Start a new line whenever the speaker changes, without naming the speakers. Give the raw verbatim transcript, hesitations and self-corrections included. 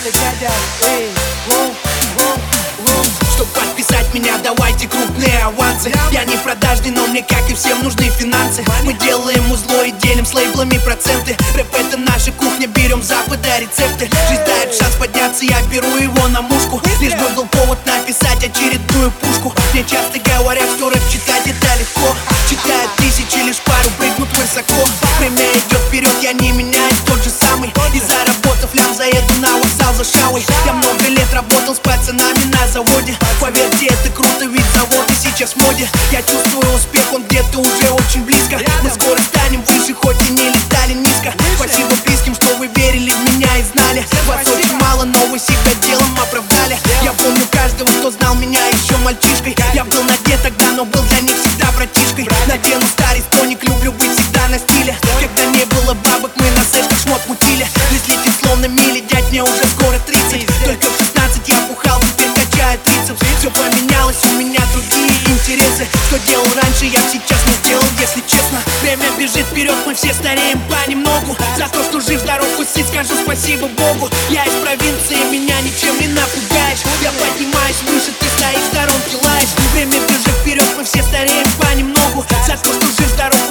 ребята хотят. Эй, воу, воу, воу.
Чтоб подписать меня, давайте крупные авансы. Я не продажный, но мне, как и всем, нужны финансы. Мы делаем узло и делим с лейблами проценты. Рэп — это наша кухня, берем с запада рецепты. Жизнь дает шанс подняться, я беру его на мушку. Лишь бы был повод написать очередную пушку. Мне часто говорят, что рэп читать это легко. Читают тысячи, лишь пару прыгнут высоко. Время идет вперед, я не меняюсь, тот же самый. И заработав лям, заеду на вокзал за шауой. Я много лет работал с пацанами на заводе. Поверьте, это круто, ведь заводы сейчас в моде. Я чувствую успех, он где-то уже очень близко. Мы скоро станем выше, хоть и не летали низко. Спасибо близким, что вы верили в меня и знали. Вас очень мало, но вы себя делом оправдали. Я помню каждого, кто знал меня еще мальчишкой. Я был на дне тогда, но был для них всегда братишкой. Надену старый стоник, люблю быть всегда на стиле. Когда не было бабок, мы на сэшках шмот мутили. Жизнь летит словно мили, дядь, мне уже скоро тридцать. Только в шестнадцать я бухал, теперь качаю трицепс. Все поменялось, у меня другие интересы. Что делал раньше, я сейчас не сделал, если честно. Время бежит вперед, мы все стареем понемногу. За то, что жив, здоров, усыть, скажу спасибо Богу. Я из провинции, меня ничем не напугаешь. Я поднимаюсь выше, ты стоишь в сторонке, лаешь. Время бежит вперед, мы все стареем понемногу. За то, что жив, здоров,